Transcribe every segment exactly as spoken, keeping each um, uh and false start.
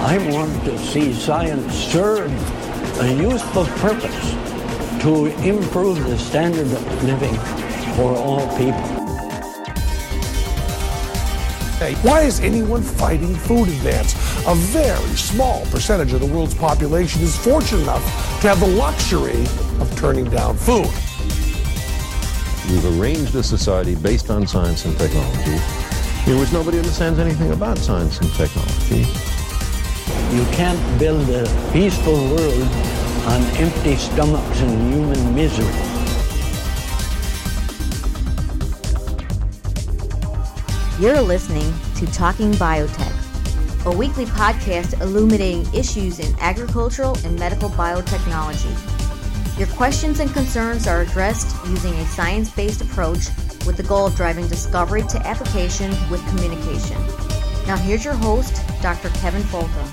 I want to see science serve a useful purpose to improve the standard of living for all people. Why is anyone fighting food advance? A very small percentage of the world's population is fortunate enough to have the luxury of turning down food. We've arranged a society based on science and technology in which nobody understands anything about science and technology. You can't build a peaceful world on empty stomachs and human misery. You're listening to Talking Biotech, a weekly podcast illuminating issues in agricultural and medical biotechnology. Your questions and concerns are addressed using a science-based approach with the goal of driving discovery to application with communication. Now here's your host, Doctor Kevin Folta.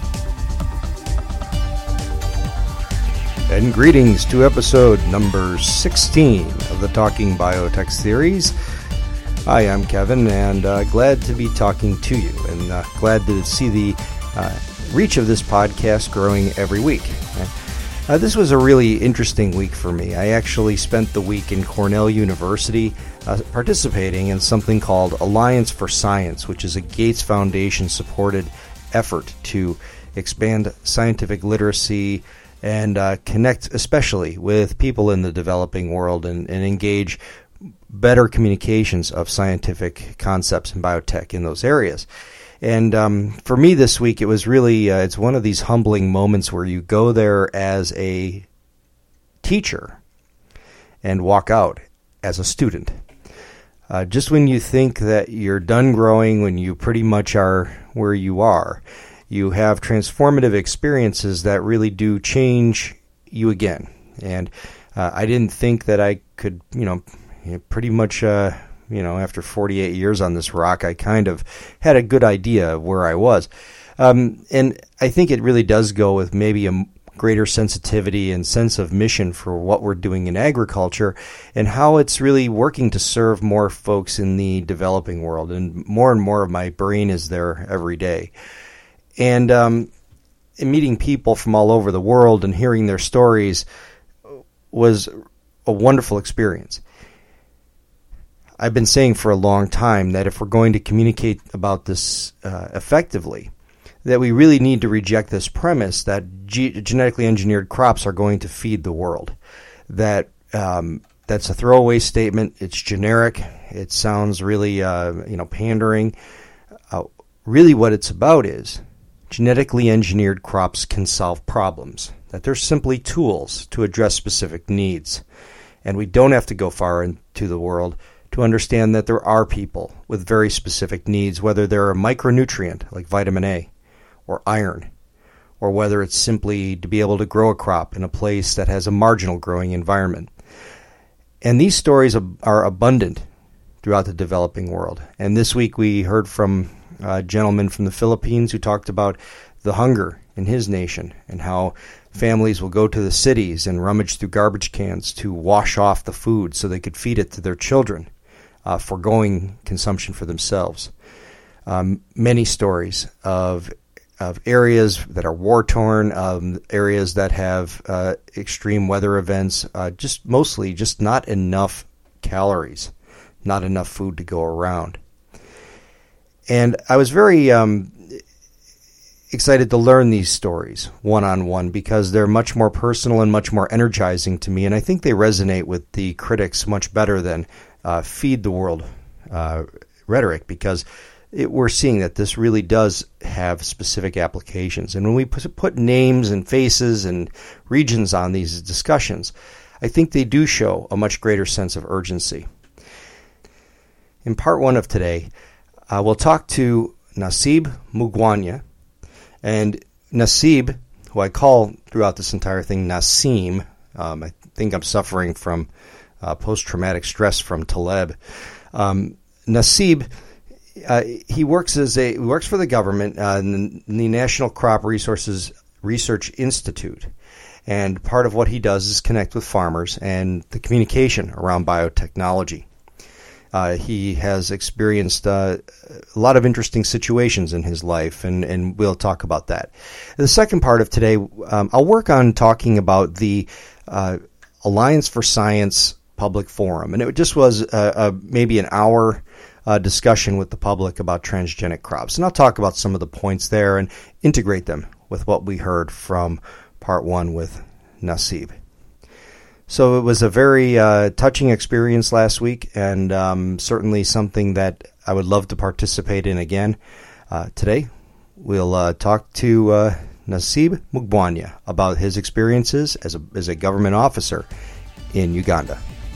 And greetings to episode number sixteen of the Talking Biotech series. Hi, I'm Kevin, and uh, glad to be talking to you, and uh, glad to see the uh, reach of this podcast growing every week. Uh, this was a really interesting week for me. I actually spent the week in Cornell University uh, participating in something called Alliance for Science, which is a Gates Foundation-supported effort to expand scientific literacy and uh, connect especially with people in the developing world and, and engage better communications of scientific concepts in biotech in those areas. And um, for me this week, it was really, uh, it's one of these humbling moments where you go there as a teacher and walk out as a student. Uh, just when you think that you're done growing, when you pretty much are where you are, you have transformative experiences that really do change you again. And uh, I didn't think that I could, you know, pretty much, uh, you know, after forty-eight years on this rock, I kind of had a good idea of where I was. Um, and I think it really does go with maybe a greater sensitivity and sense of mission for what we're doing in agriculture and how it's really working to serve more folks in the developing world. And more and more of my brain is there every day. And um, meeting people from all over the world and hearing their stories was a wonderful experience. I've been saying for a long time that if we're going to communicate about this uh, effectively, that we really need to reject this premise that ge- genetically engineered crops are going to feed the world. That um, that's a throwaway statement. It's generic. It sounds really, uh, you know, pandering. Uh, really, what it's about is genetically engineered crops can solve problems. That they're simply tools to address specific needs, and we don't have to go far into the world to understand that there are people with very specific needs, whether they're a micronutrient like vitamin A or iron, or whether it's simply to be able to grow a crop in a place that has a marginal growing environment. And these stories are abundant throughout the developing world. And this week we heard from a gentleman from the Philippines who talked about the hunger in his nation and how families will go to the cities and rummage through garbage cans to wash off the food so they could feed it to their children. Uh, foregoing consumption for themselves. Um, many stories of of areas that are war-torn, um, areas that have uh, extreme weather events, uh, just mostly just not enough calories, not enough food to go around. And I was very um, excited to learn these stories one-on-one because they're much more personal and much more energizing to me, and I think they resonate with the critics much better than Uh, feed the world uh, rhetoric, because it, we're seeing that this really does have specific applications. And when we put, put names and faces and regions on these discussions, I think they do show a much greater sense of urgency. In part one of today, uh, we'll talk to Nasib Mugwanya. And Nasib, who I call throughout this entire thing Nassim, um, I think I'm suffering from Uh, post-traumatic stress from Taleb. Um, Nasib, uh, he works as a he works for the government uh, in the National Crop Resources Research Institute, and part of what he does is connect with farmers and the communication around biotechnology. Uh, he has experienced uh, a lot of interesting situations in his life, and, and we'll talk about that. The second part of today, um, I'll work on talking about the uh, Alliance for Science Public Forum, and it just was a, a, maybe an hour uh, discussion with the public about transgenic crops, and I'll talk about some of the points there and integrate them with what we heard from part one with Nassib. So it was a very uh, touching experience last week, and um, certainly something that I would love to participate in again. Uh, today, we'll uh, talk to uh, Nassib Mugwanya about his experiences as a, as a government officer in Uganda.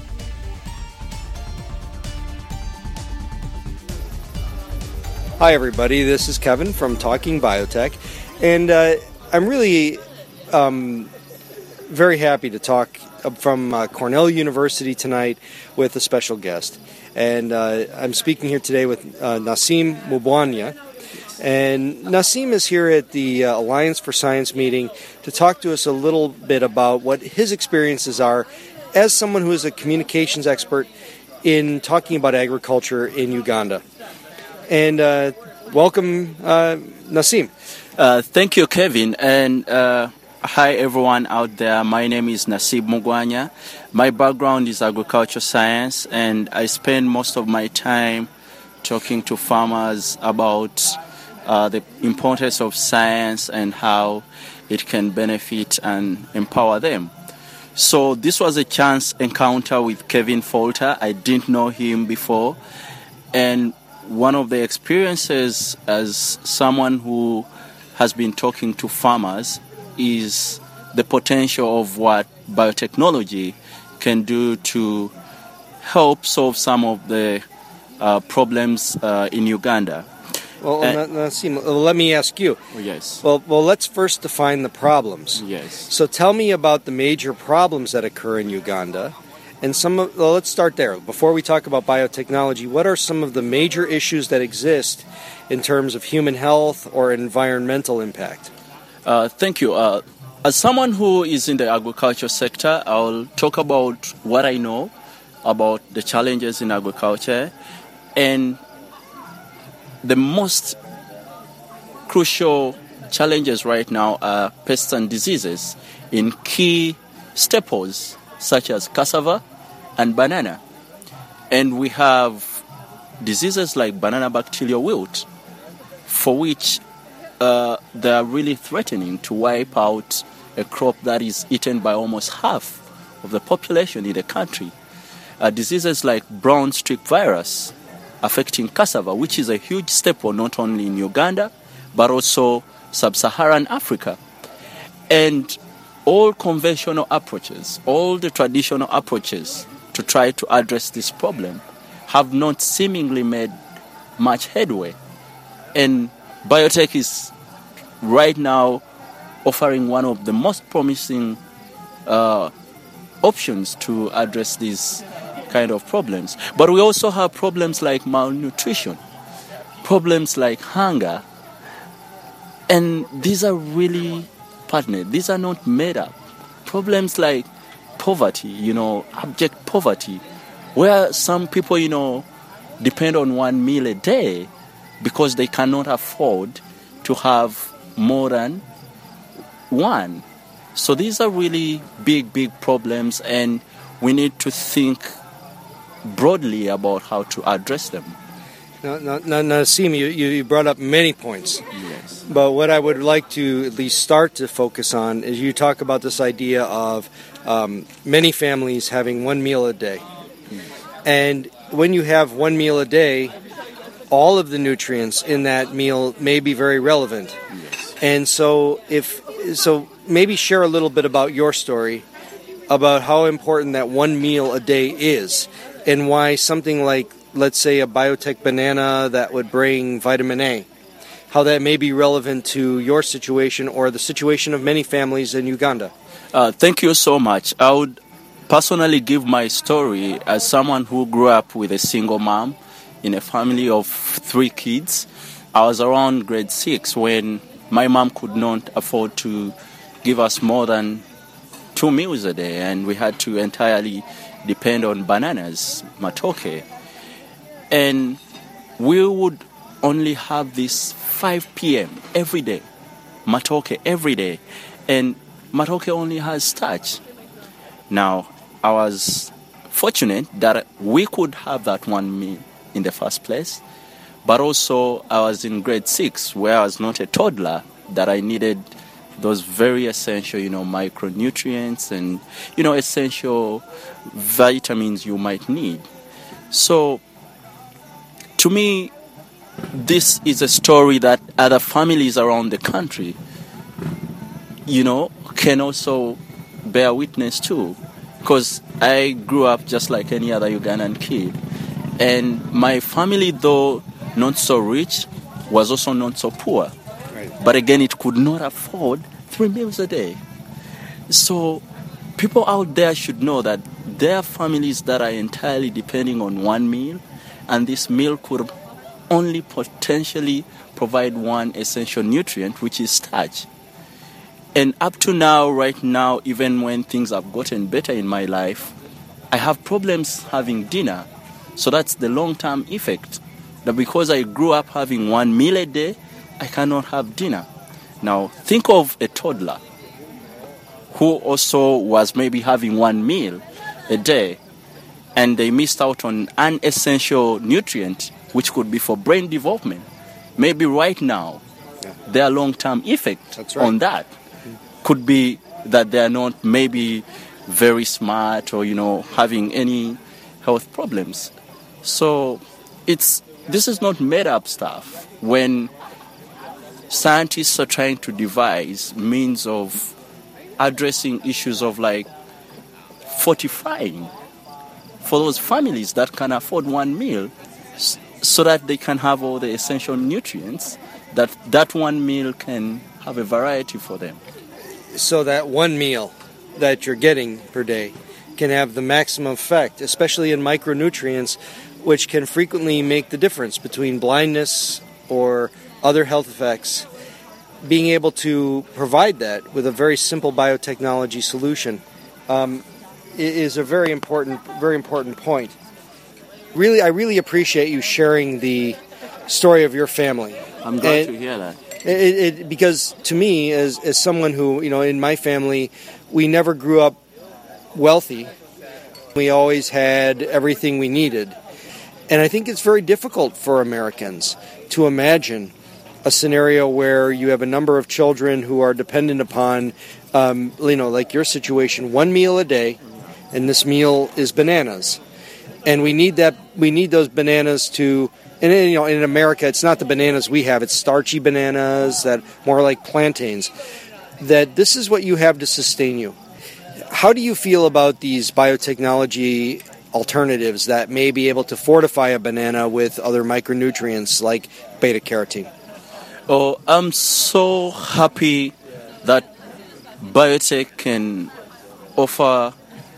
Hi, everybody. This is Kevin from Talking Biotech, and uh, I'm really um, very happy to talk from uh, Cornell University tonight with a special guest. And uh, I'm speaking here today with uh, Nassib Mugwanya. And Nassib is here at the uh, Alliance for Science meeting to talk to us a little bit about what his experiences are as someone who is a communications expert in talking about agriculture in Uganda. And uh, welcome, uh, Nassib. Uh, thank you, Kevin. And uh hi everyone out there, my name is Nassib Mugwanya. My background is agriculture science, and I spend most of my time talking to farmers about uh, the importance of science and how it can benefit and empower them. So this was a chance encounter with Kevin Folter. I didn't know him before, and one of the experiences as someone who has been talking to farmers is the potential of what biotechnology can do to help solve some of the uh, problems uh, in Uganda. Well, uh, Nassib, let me ask you. Yes. Well, well, let's first define the problems. Yes. So tell me about the major problems that occur in Uganda, and some. Of, well, let's start there. Before we talk about biotechnology, what are some of the major issues that exist in terms of human health or environmental impact? Uh, thank you. Uh, as someone who is in the agriculture sector, I'll talk about what I know about the challenges in agriculture. And the most crucial challenges right now are pests and diseases in key staples such as cassava and banana. And we have diseases like banana bacterial wilt, for which Uh, they are really threatening to wipe out a crop that is eaten by almost half of the population in the country. Uh, diseases like brown strip virus affecting cassava, which is a huge staple not only in Uganda, but also sub-Saharan Africa. And all conventional approaches, all the traditional approaches to try to address this problem have not seemingly made much headway. And biotech is right now offering one of the most promising uh, options to address these kind of problems. But we also have problems like malnutrition, problems like hunger, and these are really partnered. These are not made up. Problems like poverty, you know, abject poverty, where some people, you know, depend on one meal a day because they cannot afford to have more than one. So these are really big, big problems, and we need to think broadly about how to address them. Now, now, now Nassib, you, you brought up many points. Yes. But what I would like to at least start to focus on is you talk about this idea of um, many families having one meal a day. Yes. And when you have one meal a day, all of the nutrients in that meal may be very relevant. Yes. And so if so maybe share a little bit about your story about how important that one meal a day is, and why something like, let's say, a biotech banana that would bring vitamin A, how that may be relevant to your situation or the situation of many families in Uganda. Uh, thank you so much. I would personally give my story as someone who grew up with a single mom in a family of three kids. I was around grade six when my mom could not afford to give us more than two meals a day, and we had to entirely depend on bananas, matoke. And we would only have this five p.m. every day, matoke every day. And matoke only has starch. Now, I was fortunate that we could have that one meal in the first place. But also, I was in grade six, where I was not a toddler, that I needed those very essential, you know, micronutrients and, you know, essential vitamins you might need. So, to me, this is a story that other families around the country, you know, can also bear witness to. Because I grew up just like any other Ugandan kid. And my family, though not so rich, was also not so poor. Right. But again, it could not afford three meals a day. So people out there should know that there are families that are entirely depending on one meal, and this meal could only potentially provide one essential nutrient, which is starch. And up to now, right now, even when things have gotten better in my life, I have problems having dinner. So that's the long-term effect. That because I grew up having one meal a day, I cannot have dinner. Now, think of a toddler who also was maybe having one meal a day, and they missed out on an essential nutrient, which could be for brain development. Maybe right now, yeah. their long-term effect That's right. on that could be that they are not maybe very smart or, you know, having any health problems. So it's this is not made-up stuff. When scientists are trying to devise means of addressing issues of like fortifying for those families that can afford one meal so that they can have all the essential nutrients, that that one meal can have a variety for them. So that one meal that you're getting per day can have the maximum effect, especially in micronutrients, which can frequently make the difference between blindness or other health effects. Being able to provide that with a very simple biotechnology solution um, is a very important, very important point. Really, I really appreciate you sharing the story of your family. I'm glad and to hear that. It, it, because to me, as as someone who, you know, in my family, we never grew up wealthy. We always had everything we needed. And I think it's very difficult for Americans to imagine a scenario where you have a number of children who are dependent upon, um, you know, like your situation, one meal a day, and this meal is bananas. And we need that. We need those bananas to. And you know, in America, it's not the bananas we have; it's starchy bananas that more like plantains. That this is what you have to sustain you. How do you feel about these biotechnology alternatives that may be able to fortify a banana with other micronutrients like beta carotene? Oh, I'm so happy that biotech can offer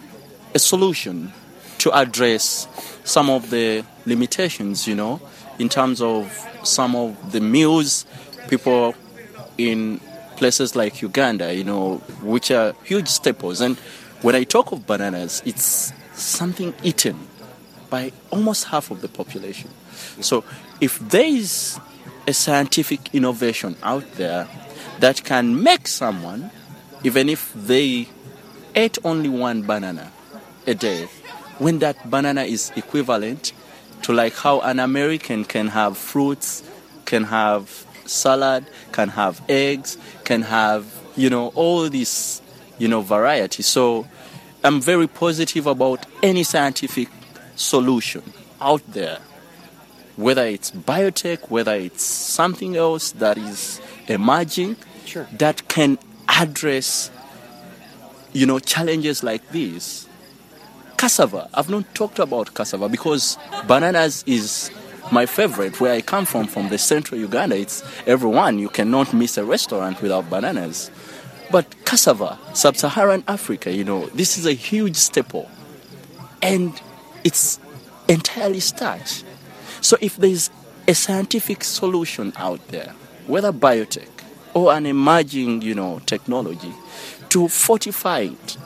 a solution to address some of the limitations, you know, in terms of some of the meals people in places like Uganda, you know, which are huge staples. And when I talk of bananas, it's something eaten by almost half of the population. So if there is a scientific innovation out there that can make someone, even if they ate only one banana a day, when that banana is equivalent to like how an American can have fruits, can have salad, can have eggs, can have, you know, all this, you know, variety. So I'm very positive about any scientific solution out there, whether it's biotech, whether it's something else that is emerging, sure, that can address, you know, challenges like these. Cassava. I've not talked about cassava because bananas is my favorite. Where I come from, from the central Uganda, it's everyone. You cannot miss a restaurant without bananas. But cassava, sub-Saharan Africa, you know, this is a huge staple. And it's entirely starch. So if there's a scientific solution out there, whether biotech or an emerging, you know, technology, to fortify it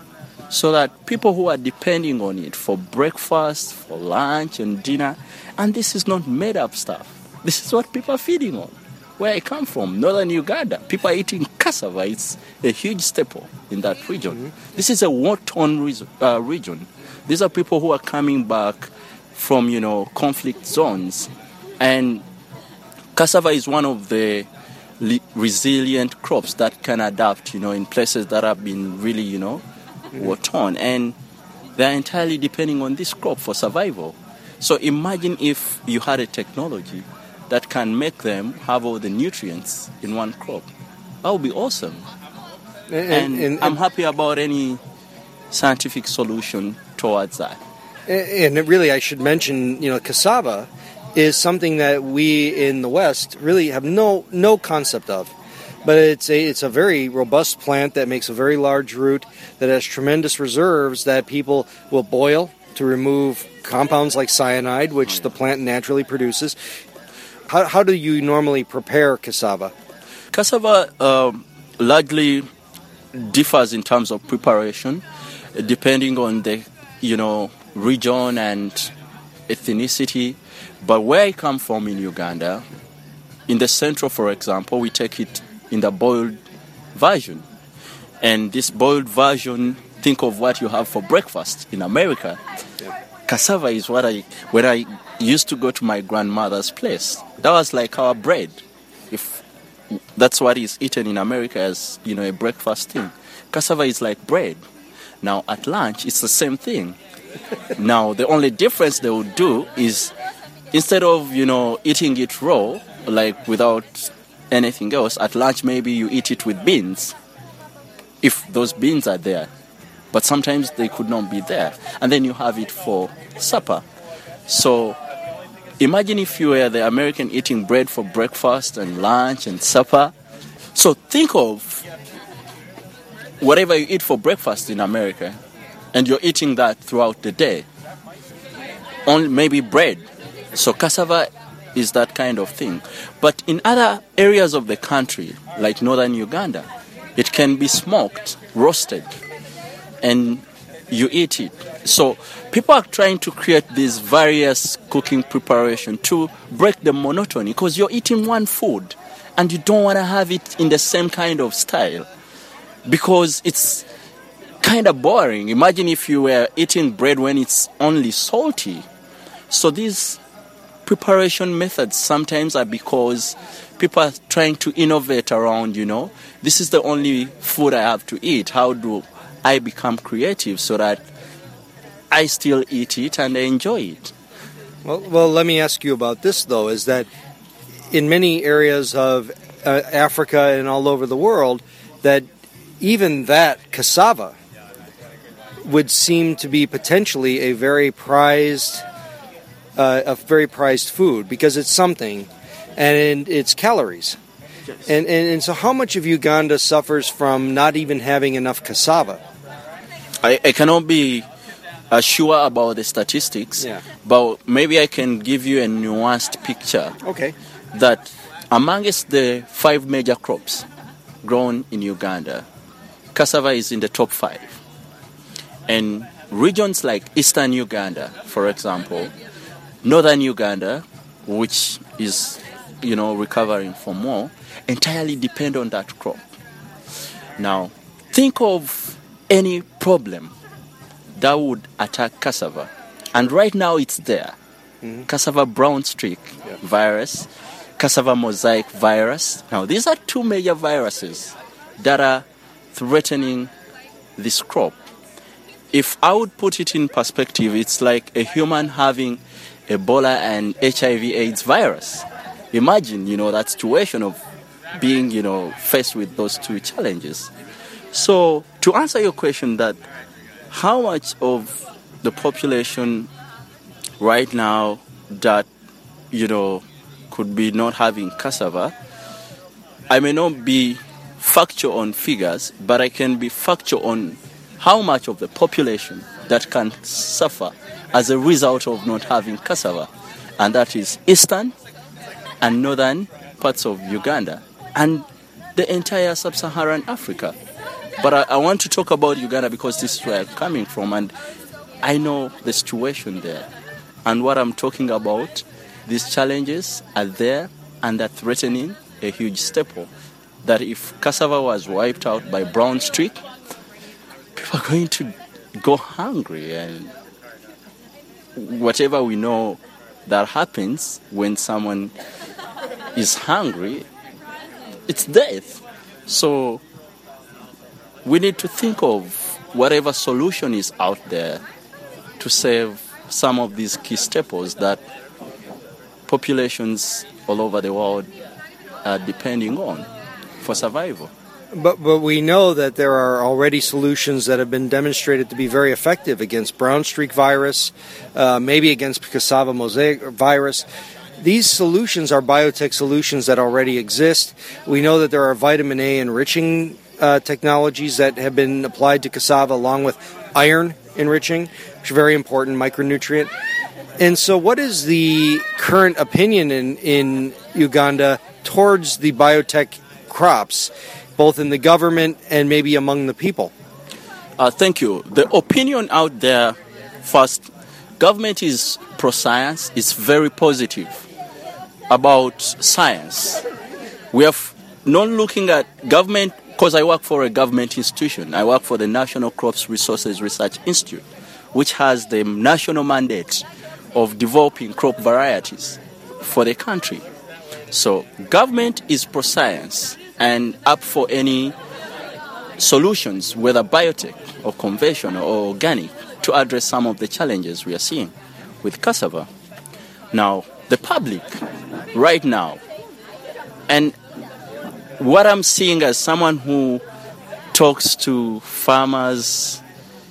so that people who are depending on it for breakfast, for lunch and dinner, and this is not made up stuff. This is what people are feeding on. Where I come from, northern Uganda, people are eating cassava. It's a huge staple in that region. Mm-hmm. This is a war-torn re- uh, region. These are people who are coming back from, you know, conflict zones. And cassava is one of the li- resilient crops that can adapt, you know, in places that have been really, you know, mm-hmm. war-torn. And they're entirely depending on this crop for survival. So imagine if you had a technology that can make them have all the nutrients in one crop. That would be awesome. And, and, and, and I'm happy about any scientific solution towards that. And really, I should mention, you know, cassava is something that we in the West really have no no concept of. But it's a it's a very robust plant that makes a very large root that has tremendous reserves that people will boil to remove compounds like cyanide, which the plant naturally produces. How, how do you normally prepare cassava? Cassava um, largely differs in terms of preparation, depending on the, you know, region and ethnicity. But where I come from in Uganda, in the central, for example, we take it in the boiled version. And this boiled version, think of what you have for breakfast in America. Yeah. Cassava is what I, when I used to go to my grandmother's place, that was like our bread. If that's what is eaten in America as, you know, a breakfast thing. Cassava is like bread. Now at lunch, it's the same thing. Now the only difference they would do is instead of, you know, eating it raw, like without anything else, at lunch maybe you eat it with beans, if those beans are there. But sometimes they could not be there. And then you have it for supper. So imagine if you were the American eating bread for breakfast and lunch and supper. So think of whatever you eat for breakfast in America, and you're eating that throughout the day. Only maybe bread. So cassava is that kind of thing. But in other areas of the country, like northern Uganda, it can be smoked, roasted, and you eat it. So people are trying to create these various cooking preparation to break the monotony, because you're eating one food and you don't want to have it in the same kind of style because it's kind of boring. Imagine if you were eating bread when it's only salty. So these preparation methods sometimes are because people are trying to innovate around, you know, this is the only food I have to eat. How do I become creative so that I still eat it and I enjoy it? Well, well, let me ask you about this, though, is that in many areas of uh, Africa and all over the world, that even that cassava would seem to be potentially a very prized, uh, a very prized food because it's something, and it's calories. Yes. And, and and so how much of Uganda suffers from not even having enough cassava? I, I cannot be uh, sure about the statistics, yeah. but maybe I can give you a nuanced picture. Okay. That amongst the five major crops grown in Uganda, cassava is in the top five. And regions like eastern Uganda, for example, northern Uganda, which is, you know, recovering from more, entirely depend on that crop. Now, think of any problem that would attack cassava. And right now it's there. Mm-hmm. Cassava brown streak yeah. virus, cassava mosaic virus. Now, these are two major viruses that are threatening this crop. If I would put it in perspective, it's like a human having Ebola and H I V AIDS virus. Imagine, you know, that situation of being, you know, faced with those two challenges. So, to answer your question, that how much of the population right now that, you know, could be not having cassava, I may not be factual on figures, but I can be factual on how much of the population that can suffer as a result of not having cassava. And that is eastern and northern parts of Uganda and the entire sub-Saharan Africa. But I, I want to talk about Uganda because this is where I'm coming from, and I know the situation there. And what I'm talking about, these challenges are there and they're threatening a huge staple. That if cassava was wiped out by brown streak, people are going to go hungry. And whatever we know that happens when someone is hungry, it's death. So we need to think of whatever solution is out there to save some of these key staples that populations all over the world are depending on for survival. But but we know that there are already solutions that have been demonstrated to be very effective against brown streak virus, uh, maybe against cassava mosaic virus. These solutions are biotech solutions that already exist. We know that there are vitamin A enriching uh, technologies that have been applied to cassava along with iron enriching, which is a very important micronutrient. And so what is the current opinion in, in Uganda towards the biotech crops, both in the government and maybe among the people? Uh, thank you. The opinion out there, first, government is pro-science, is very positive about science. We have not looking at government, because I work for a government institution. I work for the National Crops Resources Research Institute, which has the national mandate of developing crop varieties for the country. So government is pro-science and up for any solutions, whether biotech or conventional or organic, to address some of the challenges we are seeing with cassava. Now, the public right now, and what I'm seeing as someone who talks to farmers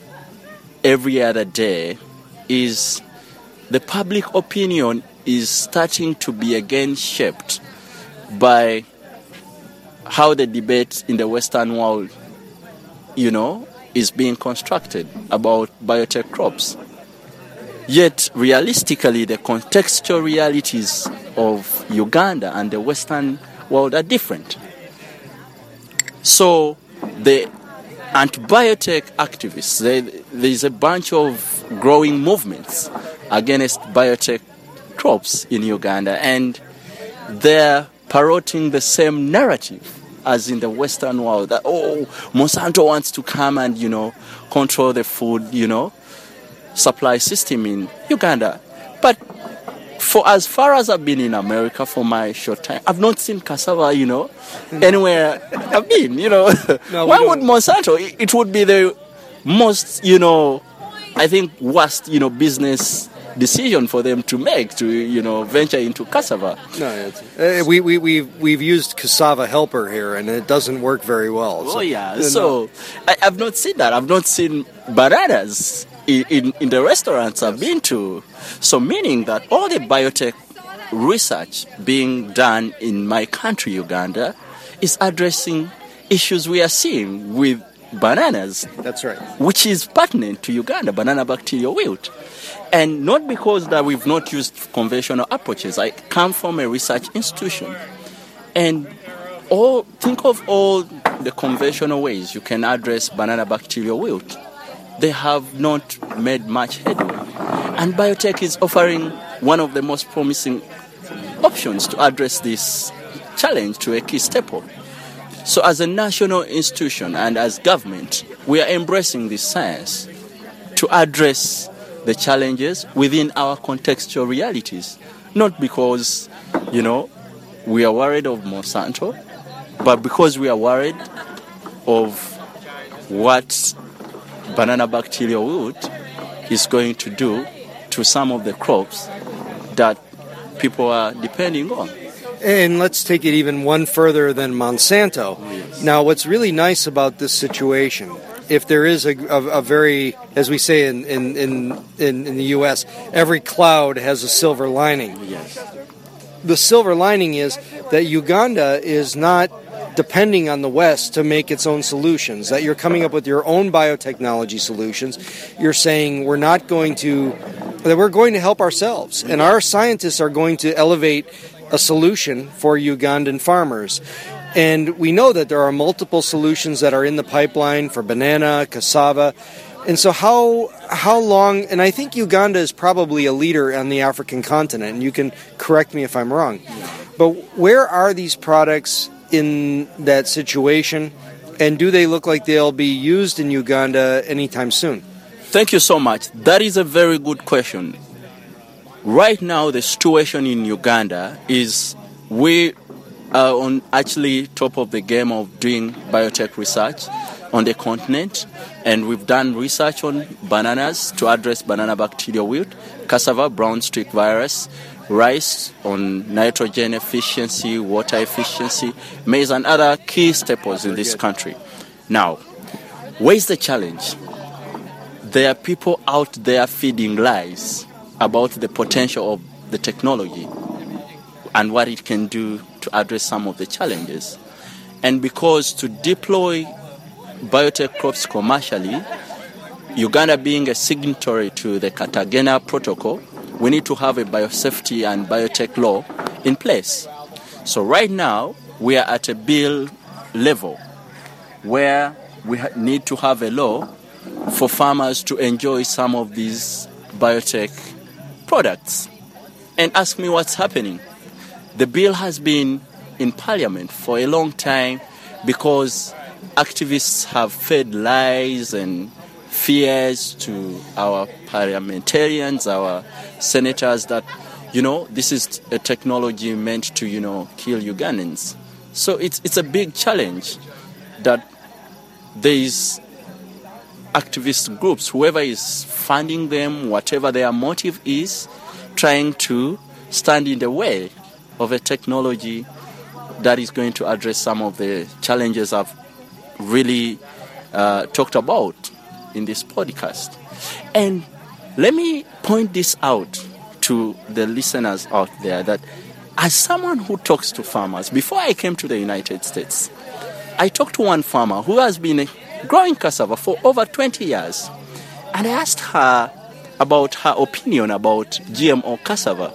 every other day, is the public opinion is starting to be again shaped by how the debate in the Western world, you know, is being constructed about biotech crops. Yet, realistically, the contextual realities of Uganda and the Western world are different. So, the anti-biotech activists, they, there's a bunch of growing movements against biotech crops in Uganda, and they're parroting the same narrative as in the Western world, that, oh, Monsanto wants to come and, you know, control the food, you know, supply system in Uganda. But for as far as I've been in America for my short time, I've not seen cassava, you know, anywhere I've been, you know. No, why would Monsanto? It would be the most, you know, I think worst, you know, business decision for them to make, to, you know, venture into cassava. No, it's, uh, we, we, we've, we've used cassava helper here, and it doesn't work very well. Oh, so, yeah. You know. So I, I've not seen that. I've not seen bananas in, in, in the restaurants I've been to. So meaning that all the biotech research being done in my country, Uganda, is addressing issues we are seeing with bananas. That's right. Which is pertinent to Uganda, banana bacterial wilt. And not because that we've not used conventional approaches. I come from a research institution. And all think of all the conventional ways you can address banana bacterial wilt. They have not made much headway. And biotech is offering one of the most promising options to address this challenge to a key staple. So as a national institution and as government, we are embracing this science to address the challenges within our contextual realities. Not because, you know, we are worried of Monsanto, but because we are worried of what banana bacterial wilt is going to do to some of the crops that people are depending on. And let's take it even one further than Monsanto. Yes. Now, what's really nice about this situation, if there is a, a, a very, as we say in, in, in, in the U S, every cloud has a silver lining. Yes. The silver lining is that Uganda is not depending on the West to make its own solutions, that you're coming up with your own biotechnology solutions. You're saying we're not going to, that we're going to help ourselves, and our scientists are going to elevate a solution for Ugandan farmers. And we know that there are multiple solutions that are in the pipeline for banana, cassava. And so how how long, and I think Uganda is probably a leader on the African continent, and you can correct me if I'm wrong. But where are these products in that situation, and do they look like they'll be used in Uganda anytime soon? Thank you so much. That is a very good question. Right now, the situation in Uganda is we are on actually top of the game of doing biotech research on the continent, and we've done research on bananas to address banana bacterial wilt, cassava, brown streak virus, rice on nitrogen efficiency, water efficiency, maize, and other key staples in this country. Now, where's the challenge? There are people out there feeding lies about the potential of the technology and what it can do to address some of the challenges. And because to deploy biotech crops commercially, Uganda being a signatory to the Cartagena Protocol, we need to have a biosafety and biotech law in place. So right now, we are at a bill level where we ha- need to have a law for farmers to enjoy some of these biotech products. And ask me what's happening. The bill has been in Parliament for a long time because activists have fed lies and fears to our parliamentarians, our senators, that, you know, this is a technology meant to, you know, kill Ugandans. So it's it's a big challenge that these activist groups, whoever is funding them, whatever their motive is, trying to stand in the way of a technology that is going to address some of the challenges I've really uh, talked about in this podcast. And let me point this out to the listeners out there, that as someone who talks to farmers, before I came to the United States, I talked to one farmer who has been growing cassava for over twenty years. And I asked her about her opinion about G M O cassava,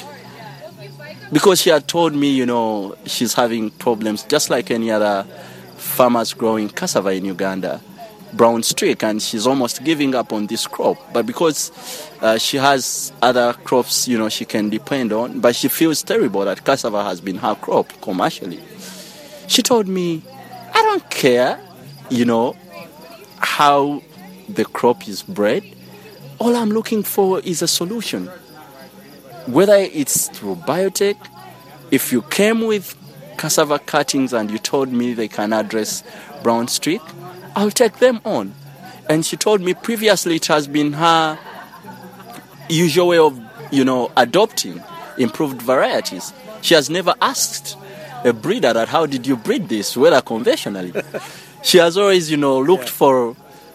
because she had told me, you know, she's having problems just like any other farmers growing cassava in Uganda, brown streak, and she's almost giving up on this crop. But because uh, she has other crops, you know, she can depend on, but she feels terrible that cassava has been her crop commercially. She told me, I don't care, you know, how the crop is bred. All I'm looking for is a solution. Whether it's through biotech, if you came with cassava cuttings and you told me they can address brown streak, I'll take them on. And she told me previously it has been her usual way of, you know, adopting improved varieties. She has never asked a breeder that, how did you breed this, whether conventionally. She has always, you know, looked yeah. for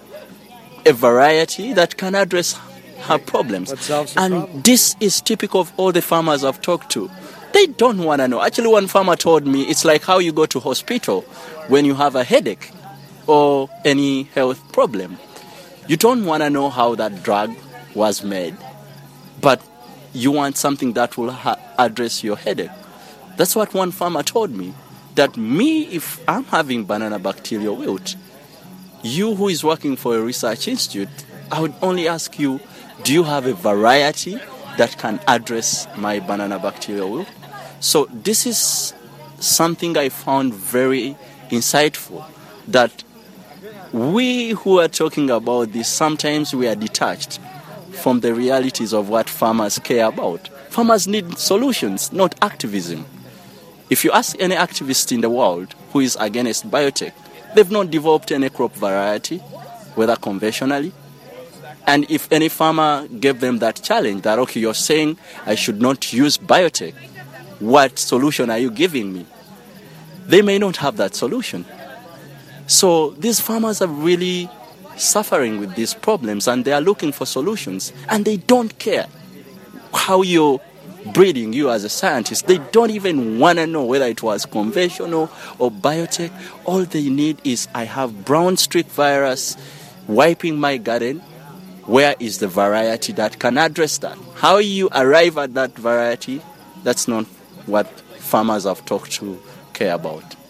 a variety that can address her problems. And problem? This is typical of all the farmers I've talked to. They don't want to know. Actually, one farmer told me it's like how you go to hospital when you have a headache or any health problem. You don't want to know how that drug was made, but you want something that will ha- address your headache. That's what one farmer told me, that me, if I'm having banana bacterial wilt, you who is working for a research institute, I would only ask you, do you have a variety that can address my banana bacterial wilt? So this is something I found very insightful, that we who are talking about this, sometimes we are detached from the realities of what farmers care about. Farmers need solutions, not activism. If you ask any activist in the world who is against biotech, they've not developed any crop variety, whether conventionally. And if any farmer gave them that challenge, that, okay, you're saying I should not use biotech, what solution are you giving me? They may not have that solution. So these farmers are really suffering with these problems, and they are looking for solutions, and they don't care how you're breeding, you as a scientist. They don't even want to know whether it was conventional or biotech. All they need is, I have brown streak virus wiping my garden. Where is the variety that can address that? How you arrive at that variety, that's not what farmers I've talked to care about.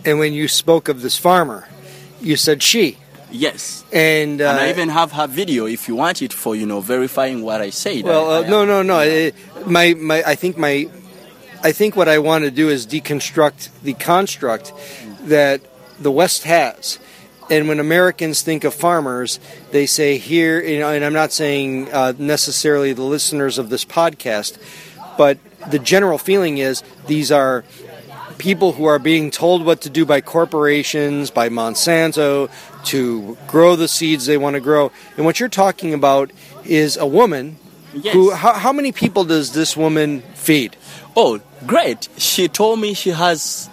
And when you spoke of this farmer, you said she. Yes. And, uh, and I even have her video if you want it for, you know, verifying what I said. Well, I, uh, I, no, no, no. It, my, my, I think my, I think what I want to do is deconstruct the construct that the West has. And when Americans think of farmers, they say here, you know, and I'm not saying uh, necessarily the listeners of this podcast, but the general feeling is these are people who are being told what to do by corporations, by Monsanto, to grow the seeds they want to grow. And what you're talking about is a woman yes. who, how, how many people does this woman feed? Oh, great. She told me she has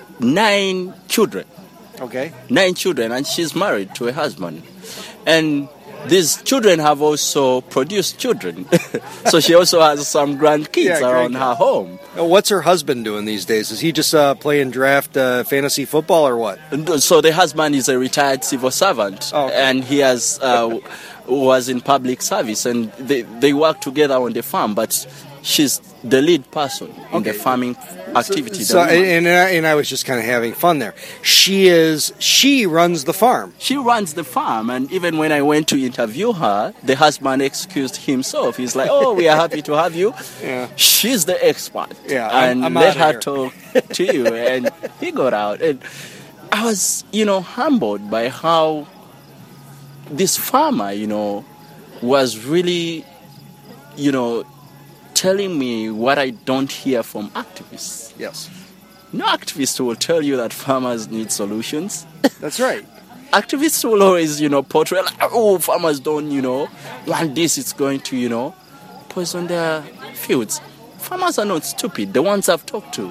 nine children. Okay. Nine children, and she's married to a husband. And these children have also produced children. So she also has some grandkids yeah, around grandkids. her home. What's her husband doing these days? Is he just uh, playing draft uh, fantasy football or what? So the husband is a retired civil servant, oh, okay. and he has uh, was in public service, and they, they work together on the farm, but she's the lead person in okay. the farming activity. So, and, and, I, and I was just kind of having fun there. She is, she runs the farm. She runs the farm, and even when I went to interview her, the husband excused himself. He's like, oh, we are happy to have you. Yeah. She's the expert. Yeah, and I'm, I'm let her here. talk to you. And he got out. And I was, you know, humbled by how this farmer, you know, was really, you know, telling me what I don't hear from activists. Yes. No activist will tell you that farmers need solutions. That's right. Activists will always, you know, portray like, oh, farmers don't, you know, want this, it's going to, you know, poison their fields. Farmers are not stupid. The ones I've talked to,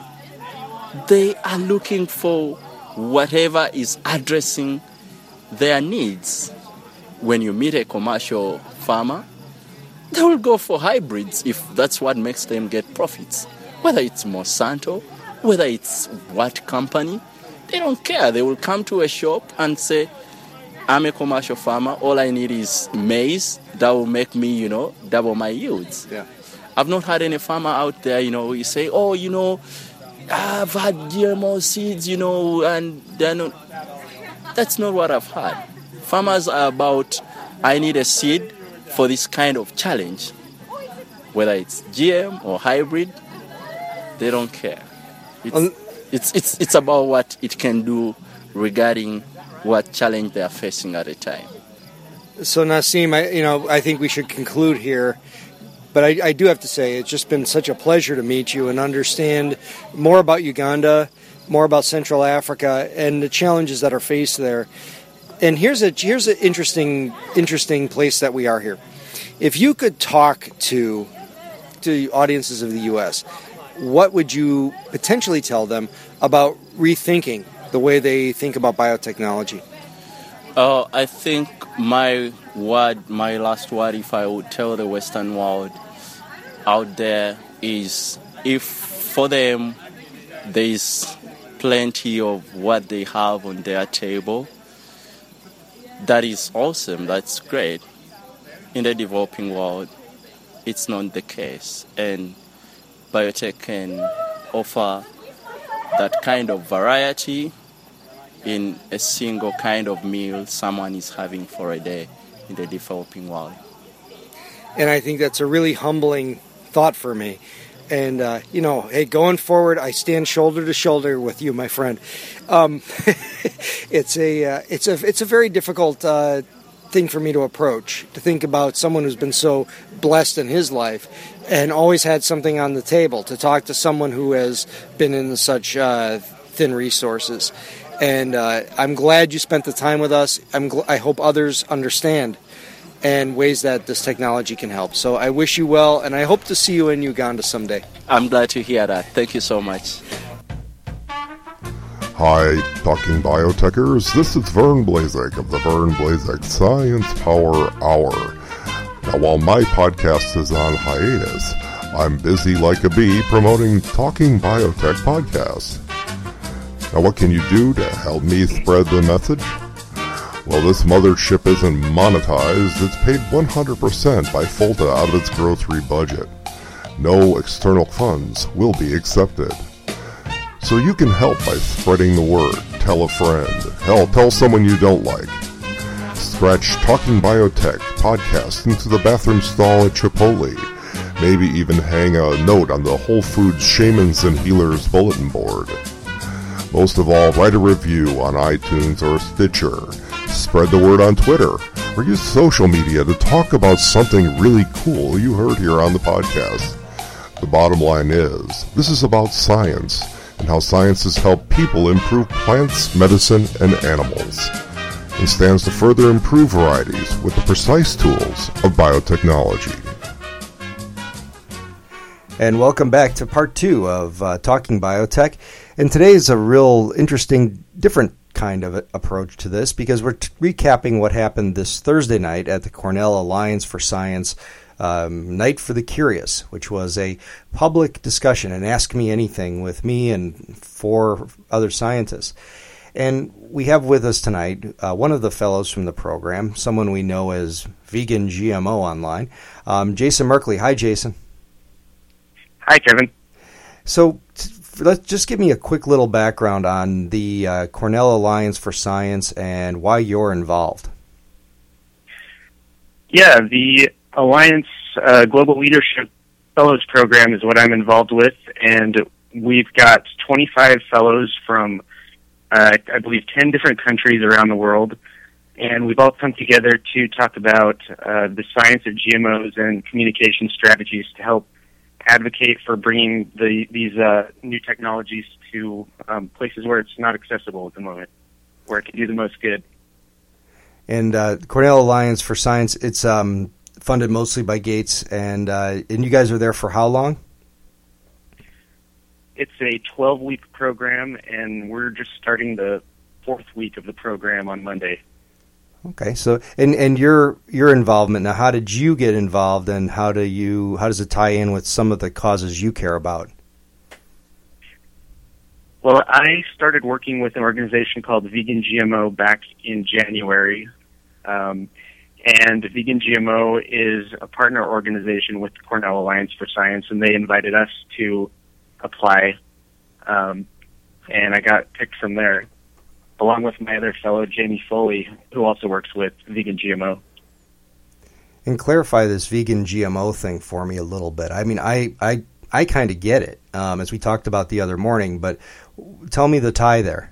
they are looking for whatever is addressing their needs. When you meet a commercial farmer, they will go for hybrids if that's what makes them get profits. Whether it's Monsanto, whether it's what company, they don't care. They will come to a shop and say, I'm a commercial farmer, all I need is maize that will make me, you know, double my yields. Yeah. I've not had any farmer out there, you know, you say, oh, you know, I've had G M O seeds, you know, and they're not. That's not what I've had. Farmers are about, I need a seed for this kind of challenge. Whether it's G M or hybrid, they don't care. It's, um, it's, it's, it's about what it can do regarding what challenge they are facing at a time. So Nassim, I, you know, I think we should conclude here. But I, I do have to say, it's just been such a pleasure to meet you and understand more about Uganda, more about Central Africa, and the challenges that are faced there. And here's a here's an interesting interesting place that we are here. If you could talk to to audiences of the U S, what would you potentially tell them about rethinking the way they think about biotechnology? Uh, I think my word, my last word, if I would tell the Western world out there, is if for them there is plenty of what they have on their table, that is awesome, that's great. In the developing world, it's not the case. And biotech can offer that kind of variety in a single kind of meal someone is having for a day in the developing world. And I think that's a really humbling thought for me. And, uh, you know, hey, going forward, I stand shoulder to shoulder with you, my friend. Um, it's a uh, it's a it's a very difficult uh, thing for me to approach, to think about someone who's been so blessed in his life and always had something on the table, to talk to someone who has been in such uh, thin resources. And uh, I'm glad you spent the time with us. I'm gl- I hope others understand and ways that this technology can help. So I wish you well, and I hope to see you in Uganda someday. I'm glad to hear that. Thank you so much. Hi, Talking Biotechers. This is Vern Blazek of the Vern Blazek Science Power Hour. Now, while my podcast is on hiatus, I'm busy like a bee promoting Talking Biotech podcasts. Now, what can you do to help me spread the message? Well, this mothership isn't monetized. It's paid one hundred percent by Folta out of its grocery budget. No external funds will be accepted. So you can help by spreading the word, tell a friend. Hell, tell someone you don't like. Scratch Talking Biotech podcast into the bathroom stall at Chipotle. Maybe even hang a note on the Whole Foods Shamans and Healers bulletin board. Most of all, write a review on iTunes or Stitcher. Spread the word on Twitter, or use social media to talk about something really cool you heard here on the podcast. The bottom line is, this is about science, and how science has helped people improve plants, medicine, and animals, and stands to further improve varieties with the precise tools of biotechnology. And welcome back to part two of uh, Talking Biotech. And today is a real interesting, different kind of approach to this, because we're t- recapping what happened this Thursday night at the Cornell Alliance for Science um, Night for the Curious, which was a public discussion and Ask Me Anything with me and four other scientists. And we have with us tonight uh, one of the fellows from the program, someone we know as Vegan G M O Online, um, Jason Merkley. Hi, Jason. Hi, Kevin. So t- let's just give me a quick little background on the uh, Cornell Alliance for Science and why you're involved. Yeah, the Alliance uh, Global Leadership Fellows Program is what I'm involved with, and we've got twenty-five fellows from, uh, I believe, ten different countries around the world, and we've all come together to talk about uh, the science of G M Os and communication strategies to help advocate for bringing the, these uh, new technologies to um, places where it's not accessible at the moment, where it can do the most good. And uh, Cornell Alliance for Science, it's um, funded mostly by Gates, and uh, and you guys are there for how long? It's a twelve-week program, and we're just starting the fourth week of the program on Monday. Okay, so and, and your your involvement now. How did you get involved, and how do you how does it tie in with some of the causes you care about? Well, I started working with an organization called Vegan G M O back in January, um, and Vegan G M O is a partner organization with the Cornell Alliance for Science, and they invited us to apply, um, and I got picked from there, along with my other fellow, Jamie Foley, who also works with Vegan G M O. And clarify this vegan G M O thing for me a little bit. I mean, I I, I kind of get it, um, as we talked about the other morning, but tell me the tie there.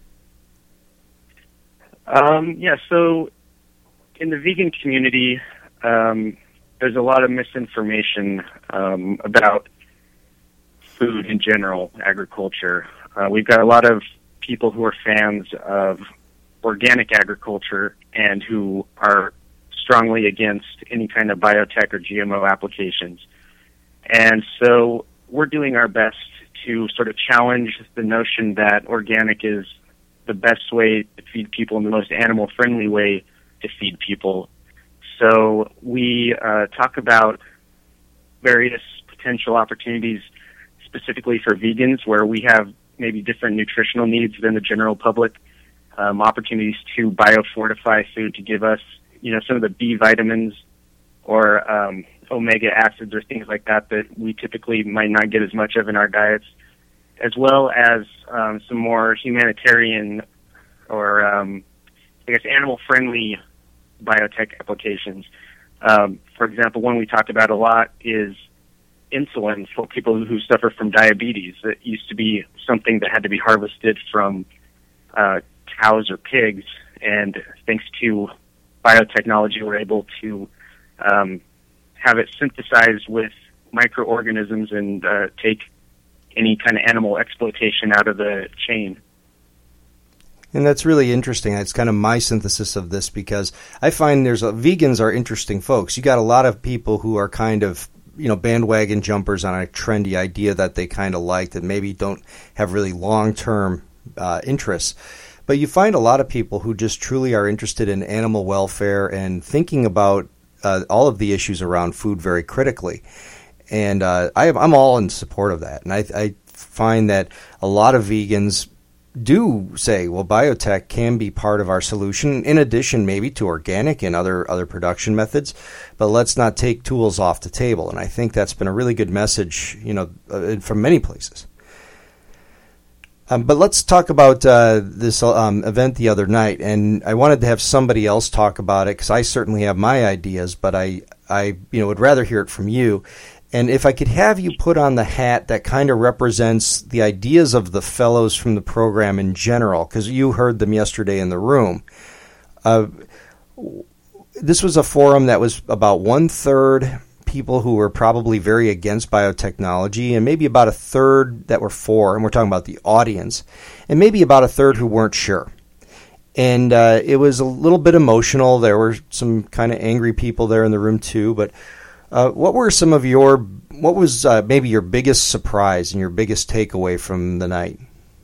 Um, yeah, so in the vegan community, um, there's a lot of misinformation um, about food in general, agriculture. Uh, we've got a lot of people who are fans of organic agriculture and who are strongly against any kind of biotech or G M O applications. And so we're doing our best to sort of challenge the notion that organic is the best way to feed people and the most animal-friendly way to feed people. So we uh, talk about various potential opportunities specifically for vegans where we have maybe different nutritional needs than the general public, um, opportunities to biofortify food to give us, you know, some of the B vitamins or um, omega acids or things like that that we typically might not get as much of in our diets, as well as um, some more humanitarian or, um, I guess, animal-friendly biotech applications. Um, for example, one we talked about a lot is insulin for people who suffer from diabetes. It used to be something that had to be harvested from uh, cows or pigs, and thanks to biotechnology, we're able to um, have it synthesized with microorganisms and uh, take any kind of animal exploitation out of the chain. And that's really interesting. It's kind of my synthesis of this, because I find there's a, vegans are interesting folks. You got a lot of people who are kind of, you know, bandwagon jumpers on a trendy idea that they kind of like that maybe don't have really long-term uh, interests. But you find a lot of people who just truly are interested in animal welfare and thinking about uh, all of the issues around food very critically. And uh, I, I'm all in support of that. And I, I find that a lot of vegans do say, well, biotech can be part of our solution, in addition maybe to organic and other other production methods, but let's not take tools off the table. And I think that's been a really good message, you know, uh, from many places. Um, but let's talk about uh, this um, event the other night, and I wanted to have somebody else talk about it because I certainly have my ideas, but I, I, you know, would rather hear it from you. And if I could have you put on the hat that kind of represents the ideas of the fellows from the program in general, because you heard them yesterday in the room. Uh, this was a forum that was about one-third people who were probably very against biotechnology, and maybe about a third that were for, and we're talking about the audience, and maybe about a third who weren't sure. And uh, it was a little bit emotional. There were some kind of angry people there in the room too, but uh, what were some of your, what was uh, maybe your biggest surprise and your biggest takeaway from the night?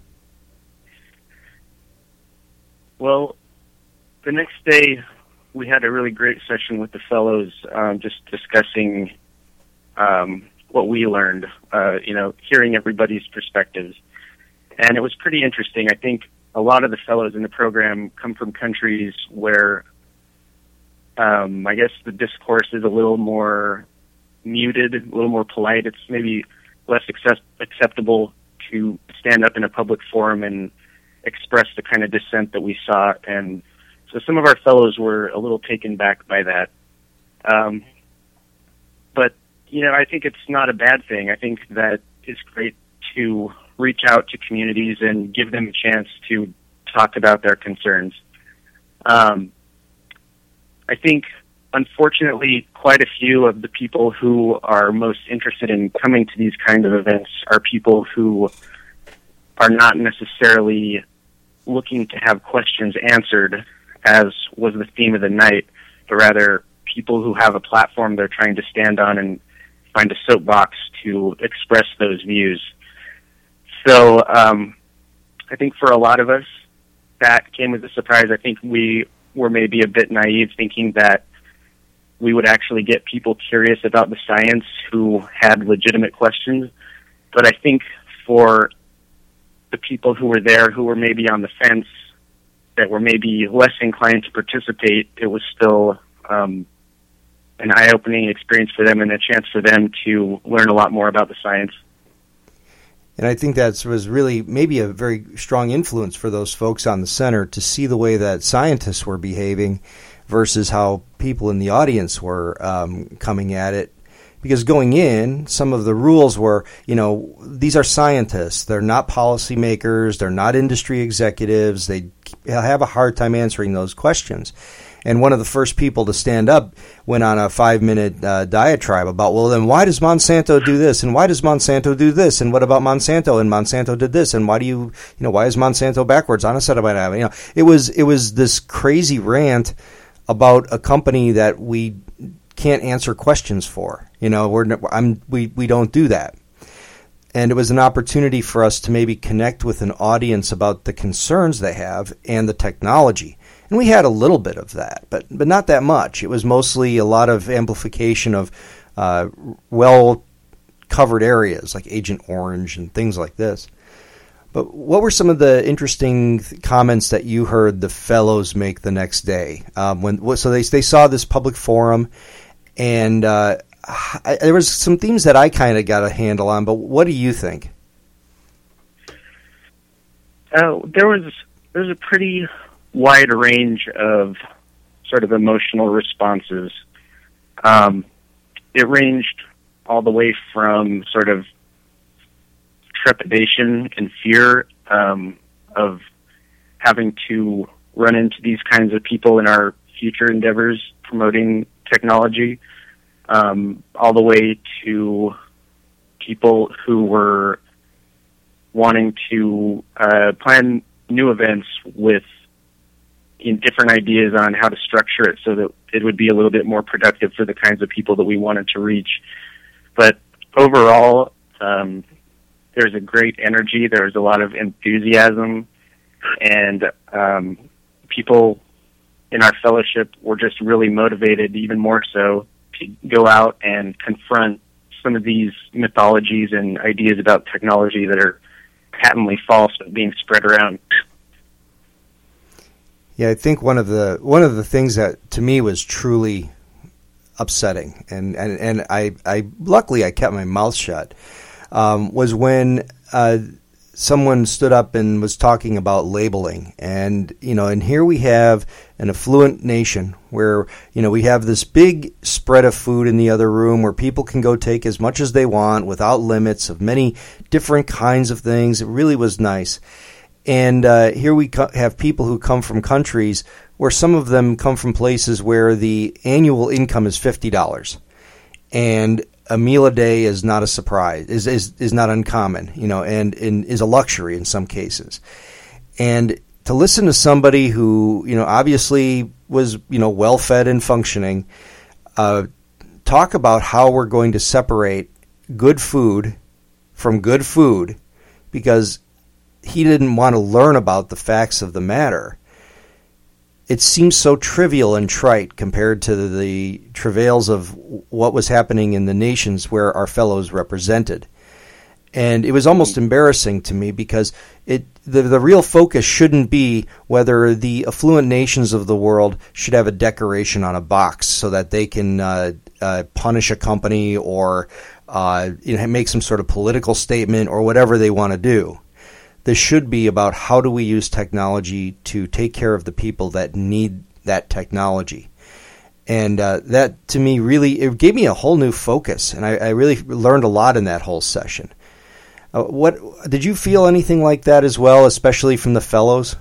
Well, the next day, we had a really great session with the fellows, um, just discussing um, what we learned, uh, you know, hearing everybody's perspectives. And it was pretty interesting. I think a lot of the fellows in the program come from countries where um, I guess the discourse is a little more muted, a little more polite. It's maybe less accept- acceptable to stand up in a public forum and express the kind of dissent that we saw. And so some of our fellows were a little taken back by that. Um, but, you know, I think it's not a bad thing. I think that it's great to reach out to communities and give them a chance to talk about their concerns. Um, I think, unfortunately, quite a few of the people who are most interested in coming to these kinds of events are people who are not necessarily looking to have questions answered, as was the theme of the night, but rather people who have a platform they're trying to stand on and find a soapbox to express those views. So um, I think for a lot of us, that came as a surprise. I think we were maybe a bit naive, thinking that we would actually get people curious about the science who had legitimate questions. But I think for the people who were there who were maybe on the fence, that were maybe less inclined to participate, it was still um, an eye-opening experience for them and a chance for them to learn a lot more about the science. And I think that was really maybe a very strong influence for those folks on the center to see the way that scientists were behaving versus how people in the audience were um, coming at it. Because going in, some of the rules were, you know, these are scientists. They're not policymakers. They're not industry executives. They have a hard time answering those questions. And one of the first people to stand up went on a five-minute uh, diatribe about, well, then why does Monsanto do this? And why does Monsanto do this? And what about Monsanto? And Monsanto did this. And why do you, you know, why is Monsanto backwards on a set of, you know, it was, it was this crazy rant about a company that we can't answer questions for. You know, we're I'm we we don't do that. And it was an opportunity for us to maybe connect with an audience about the concerns they have and the technology. And we had a little bit of that, but but not that much. It was mostly a lot of amplification of uh, well-covered areas like Agent Orange and things like this. But what were some of the interesting comments that you heard the fellows make the next day? Um, when so they they saw this public forum, and uh, I, there was some themes that I kind of got a handle on. But what do you think? Uh, there was there was a pretty wide range of sort of emotional responses. Um, it ranged all the way from sort of trepidation and fear um, of having to run into these kinds of people in our future endeavors promoting technology, um, all the way to people who were wanting to uh, plan new events with in different ideas on how to structure it so that it would be a little bit more productive for the kinds of people that we wanted to reach. But overall, um, there's a great energy. There's a lot of enthusiasm, and um, people in our fellowship were just really motivated, even more so, to go out and confront some of these mythologies and ideas about technology that are patently false but being spread around. Yeah, I think one of the one of the things that to me was truly upsetting, and and, and I, I luckily I kept my mouth shut, um, was when uh, someone stood up and was talking about labeling. And, you know, and here we have an affluent nation where, you know, we have this big spread of food in the other room where people can go take as much as they want without limits of many different kinds of things. It really was nice. And uh, here we co- have people who come from countries where some of them come from places where the annual income is fifty dollars. And a meal a day is not a surprise, is is, is not uncommon, you know, and, and is a luxury in some cases. And to listen to somebody who, you know, obviously was, you know, well-fed and functioning, uh, talk about how we're going to separate good food from good food because he didn't want to learn about the facts of the matter. It seems so trivial and trite compared to the travails of what was happening in the nations where our fellows represented. And it was almost embarrassing to me because it the, the real focus shouldn't be whether the affluent nations of the world should have a decoration on a box so that they can uh, uh, punish a company or uh, you know, make some sort of political statement or whatever they want to do. This should be about how do we use technology to take care of the people that need that technology. And uh, that, to me, really, it gave me a whole new focus, and I, I really learned a lot in that whole session. Uh, what did you feel anything like that as well, especially from the fellows?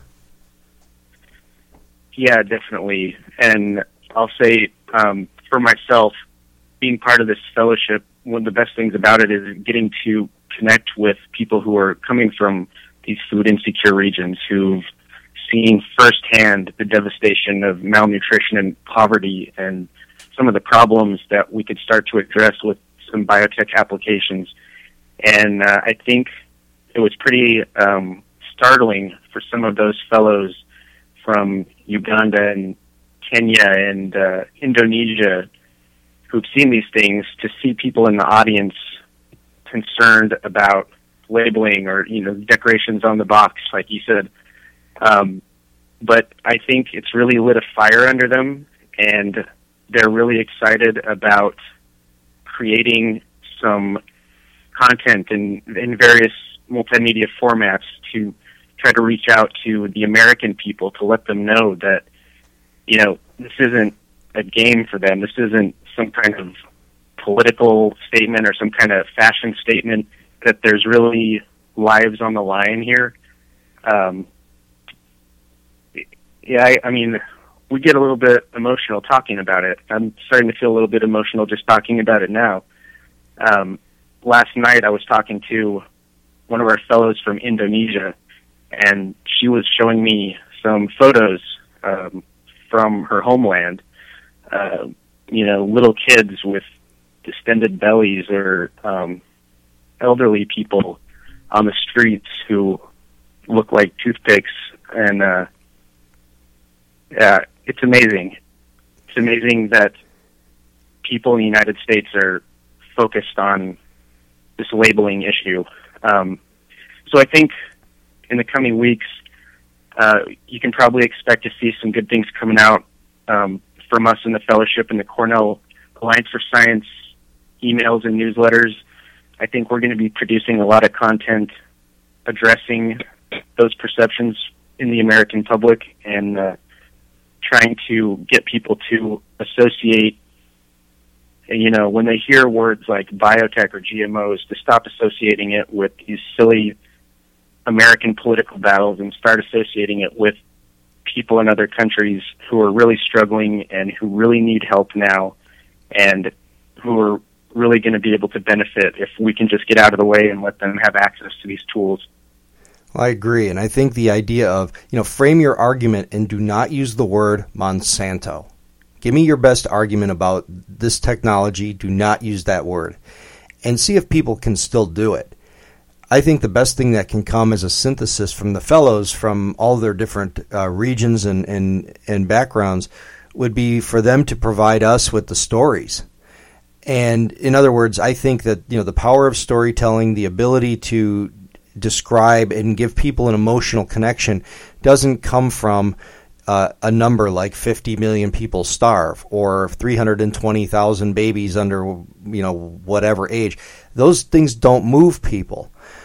Yeah, definitely. And I'll say, um, for myself, being part of this fellowship, one of the best things about it is getting to connect with people who are coming from these food insecure regions who've seen firsthand the devastation of malnutrition and poverty and some of the problems that we could start to address with some biotech applications. And uh, I think it was pretty um, startling for some of those fellows from Uganda and Kenya and uh, Indonesia who've seen these things to see people in the audience concerned about labeling or, you know, decorations on the box, like you said. Um, but I think it's really lit a fire under them, and they're really excited about creating some content in, in various multimedia formats to try to reach out to the American people to let them know that, you know, this isn't a game for them. This isn't some kind of political statement or some kind of fashion statement, that there's really lives on the line here. Um, yeah, I, I mean, we get a little bit emotional talking about it. I'm starting to feel a little bit emotional just talking about it now. Um, last night I was talking to one of our fellows from Indonesia, and she was showing me some photos um, from her homeland. Uh, you know, little kids with distended bellies or um, elderly people on the streets who look like toothpicks. And uh, yeah, it's amazing. It's amazing that people in the United States are focused on this labeling issue. Um, so I think in the coming weeks, uh, you can probably expect to see some good things coming out um, from us in the fellowship and the Cornell Alliance for Science emails and newsletters. I think we're going to be producing a lot of content addressing those perceptions in the American public and uh, trying to get people to associate, you know, when they hear words like biotech or G M Os, to stop associating it with these silly American political battles and start associating it with people in other countries who are really struggling and who really need help now and who are really going to be able to benefit if we can just get out of the way and let them have access to these tools. Well, I agree, and I think the idea of, you know, frame your argument and do not use the word Monsanto. Give me your best argument about this technology. Do not use that word. And see if people can still do it. I think the best thing that can come as a synthesis from the fellows from all their different uh, regions and, and, and backgrounds would be for them to provide us with the stories. And in other words, I think that, you know, the power of storytelling, the ability to describe and give people an emotional connection doesn't come from uh, a number like fifty million people starve or three hundred twenty thousand babies under, you know, whatever age. Those things don't move people.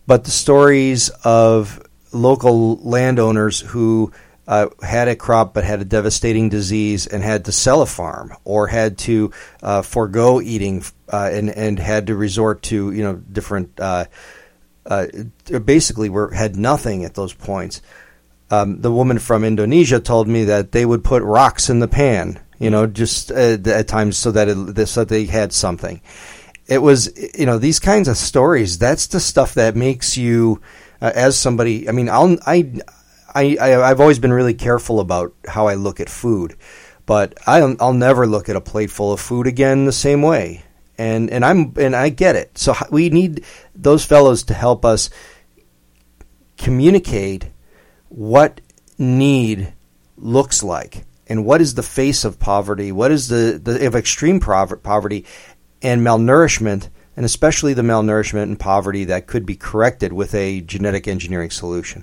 but the stories of local landowners who uh, had a crop but had a devastating disease and had to sell a farm, or had to uh, forego eating uh, and and had to resort to you know different uh, uh, basically were had nothing at those points. Um, the woman from Indonesia told me that they would put rocks in the pan, you know, just uh, at times so that it, so that they had something. It was, you know, these kinds of stories. That's the stuff that makes you, uh, as somebody. I mean, I'll, I, I, I, I've always been really careful about how I look at food, but I'll, I'll never look at a plate full of food again the same way. And and I'm and I get it. So we need those fellows to help us communicate what need looks like, and what is the face of poverty, what is the, the of extreme poverty and malnourishment, and especially the malnourishment and poverty that could be corrected with a genetic engineering solution.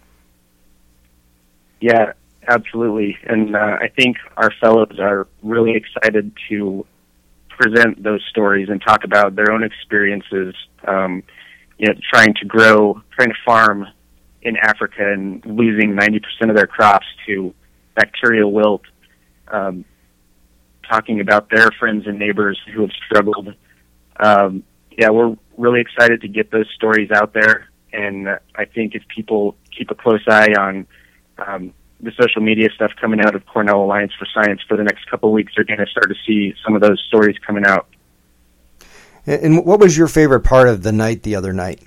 Yeah, absolutely. And uh, I think our fellows are really excited to present those stories and talk about their own experiences, um, you know, trying to grow, trying to farm in Africa and losing ninety percent of their crops to bacterial wilt, um, talking about their friends and neighbors who have struggled. Um, yeah, we're really excited to get those stories out there, and uh, I think if people keep a close eye on um, the social media stuff coming out of Cornell Alliance for Science for the next couple of weeks, they're going to start to see some of those stories coming out. And what was your favorite part of the night the other night?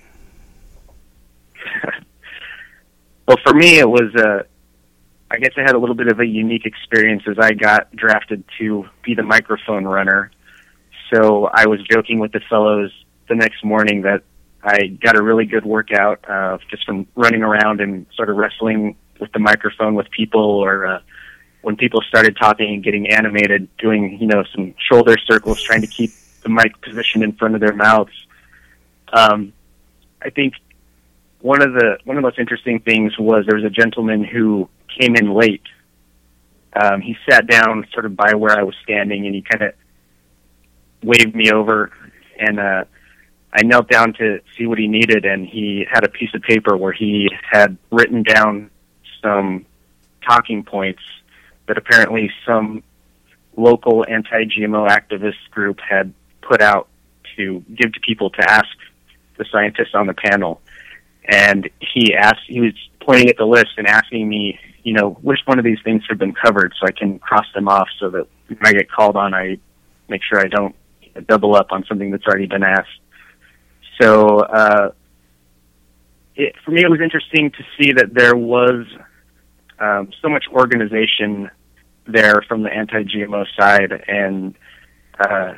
Well, for me, it was, uh, I guess I had a little bit of a unique experience as I got drafted to be the microphone runner. So I was joking with the fellows the next morning that I got a really good workout uh, just from running around and sort of wrestling with the microphone with people, or uh, when people started talking and getting animated, doing, you know, some shoulder circles, trying to keep the mic positioned in front of their mouths. Um, I think One of the one of the most interesting things was there was a gentleman who came in late. Um, he sat down sort of by where I was standing, and he kind of waved me over, and uh, I knelt down to see what he needed, and he had a piece of paper where he had written down some talking points that apparently some local anti-G M O activist group had put out to give to people to ask the scientists on the panel. And he asked, he was pointing at the list and asking me, you know, which one of these things have been covered so I can cross them off so that when I get called on, I make sure I don't double up on something that's already been asked. So uh, it, for me, it was interesting to see that there was um, so much organization there from the anti-G M O side, and uh,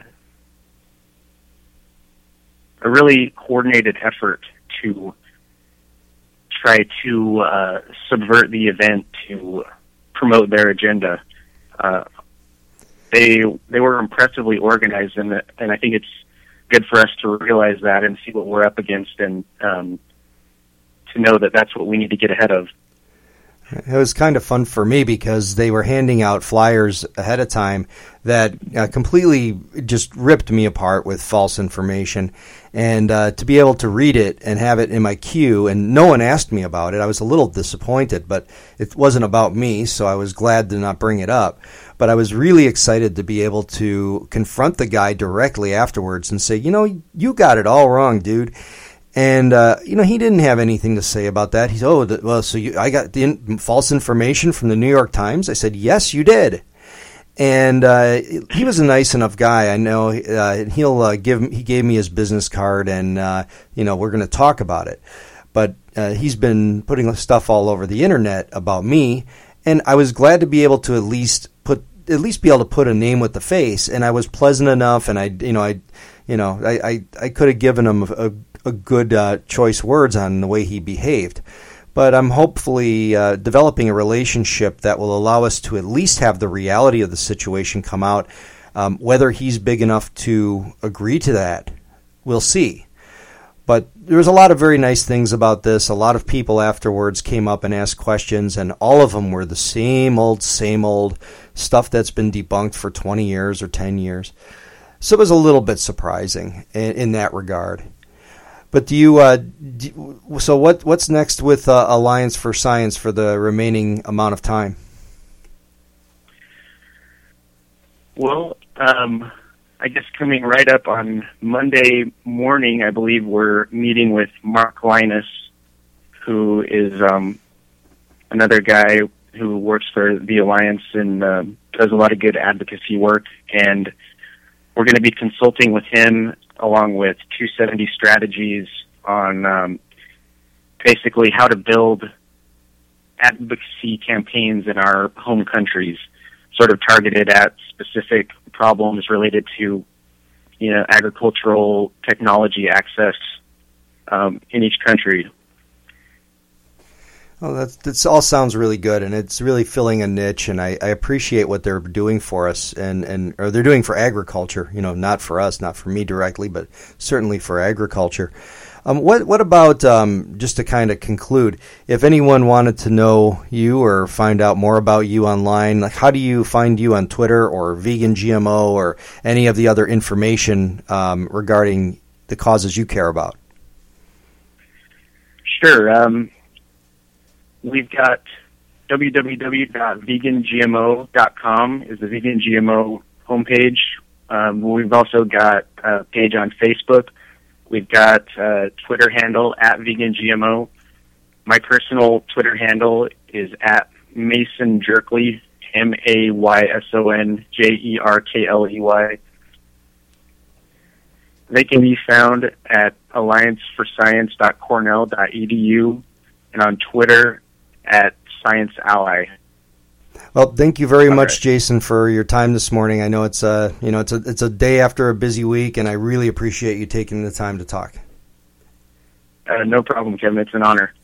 a really coordinated effort to try to uh, subvert the event to promote their agenda. Uh, they they were impressively organized, and and I think it's good for us to realize that and see what we're up against, and um, to know that that's what we need to get ahead of. It was kind of fun for me because they were handing out flyers ahead of time that uh, completely just ripped me apart with false information. And uh, to be able to read it and have it in my queue, and no one asked me about it, I was a little disappointed, but it wasn't about me, so I was glad to not bring it up. But I was really excited to be able to confront the guy directly afterwards and say, you know, you got it all wrong, dude. And, uh, you know, he didn't have anything to say about that. He's, oh, the, well, so you, I got the in, false information from the New York Times? I said, yes, you did. And uh, he was a nice enough guy. I know uh, he'll uh, give. He gave me his business card, and, uh, you know, we're going to talk about it. But uh, he's been putting stuff all over the Internet about me, and I was glad to be able to at least put, at least be able to put a name with the face. And I was pleasant enough, and I, you know, I, you know, I, I, I could have given him a, a good uh, choice words on the way he behaved. But I'm hopefully uh, developing a relationship that will allow us to at least have the reality of the situation come out. Um, whether he's big enough to agree to that, we'll see. But there was a lot of very nice things about this. A lot of people afterwards came up and asked questions, and all of them were the same old, same old stuff that's been debunked for twenty years or ten years. So it was a little bit surprising in, in that regard. But do you? Uh, do, so what? What's next with uh, Alliance for Science for the remaining amount of time? Well, um, I guess coming right up on Monday morning, I believe we're meeting with Mark Linus, who is um, another guy who works for the Alliance and uh, does a lot of good advocacy work. And we're going to be consulting with him along with two seventy Strategies on um, basically how to build advocacy campaigns in our home countries, sort of targeted at specific problems related to, you know, agricultural technology access um, in each country. Well, that's, that's all sounds really good, and it's really filling a niche, and I, I appreciate what they're doing for us, and, and or they're doing for agriculture, you know, not for us, not for me directly, but certainly for agriculture. Um, what what about, um, just to kind of conclude, if anyone wanted to know you or find out more about you online, like how do you find you on Twitter or Vegan G M O or any of the other information um, regarding the causes you care about? Sure. Um, we've got w w w dot vegan g m o dot com is the Vegan G M O homepage. Um, we've also got a page on Facebook. We've got a Twitter handle at Vegan G M O. My personal Twitter handle is at Mason Jerkley, M A Y S O N J E R K L E Y. They can be found at alliance for science dot cornell dot e d u and on Twitter at Science Ally. Well, thank you very All much, right. Jason, for your time this morning. I know it's a you know it's a it's a day after a busy week, and I really appreciate you taking the time to talk. Uh, no problem, Kevin. It's an honor.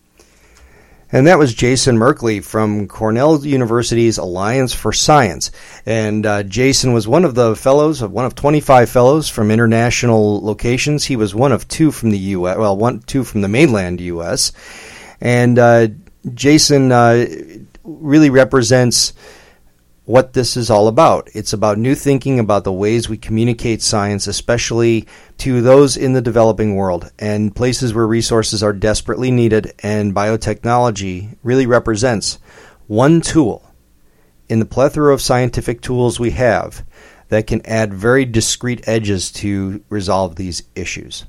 And that was Jason Merkley from Cornell University's Alliance for Science. And uh, Jason was one of the fellows, one of twenty-five fellows from international locations. He was one of two from the U S, well, one two from the mainland U S. And uh, Jason uh, really represents what this is all about. It's about new thinking about the ways we communicate science, especially to those in the developing world and places where resources are desperately needed, and biotechnology really represents one tool in the plethora of scientific tools we have that can add very discrete edges to resolve these issues.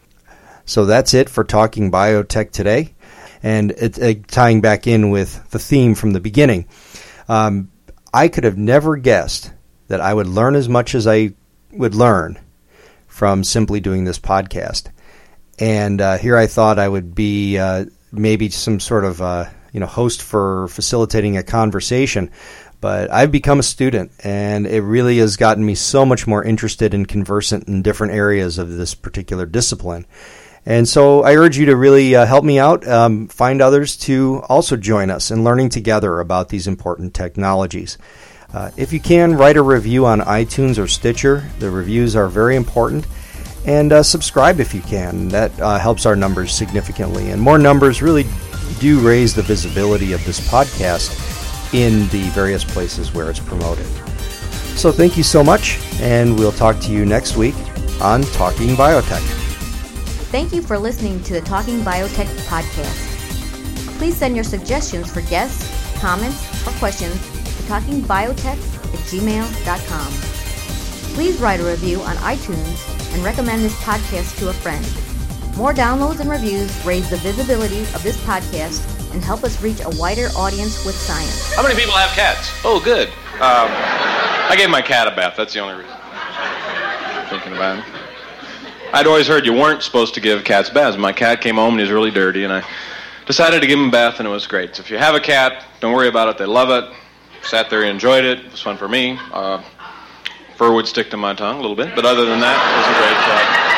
So that's it for Talking Biotech today, and it, uh, tying back in with the theme from the beginning. Um, I could have never guessed that I would learn as much as I would learn from simply doing this podcast. And uh, here I thought I would be uh, maybe some sort of uh, you know host for facilitating a conversation, but I've become a student, and it really has gotten me so much more interested and conversant in different areas of this particular discipline. And so I urge you to really uh, help me out, um, find others to also join us in learning together about these important technologies. Uh, if you can, write a review on iTunes or Stitcher. The reviews are very important. And uh, subscribe if you can. That uh, helps our numbers significantly. And more numbers really do raise the visibility of this podcast in the various places where it's promoted. So thank you so much, and we'll talk to you next week on Talking Biotech. Thank you for listening to the Talking Biotech podcast. Please send your suggestions for guests, comments, or questions to talking biotech at gmail dot com. Please write a review on iTunes and recommend this podcast to a friend. More downloads and reviews raise the visibility of this podcast and help us reach a wider audience with science. How many people have cats? Oh, good. Um, I gave my cat a bath. That's the only reason. Thinking about it. I'd always heard you weren't supposed to give cats baths. My cat came home and he was really dirty, and I decided to give him a bath, and it was great. So if you have a cat, don't worry about it. They love it. Sat there and enjoyed it. It was fun for me. Uh, fur would stick to my tongue a little bit, but other than that, it was a great job.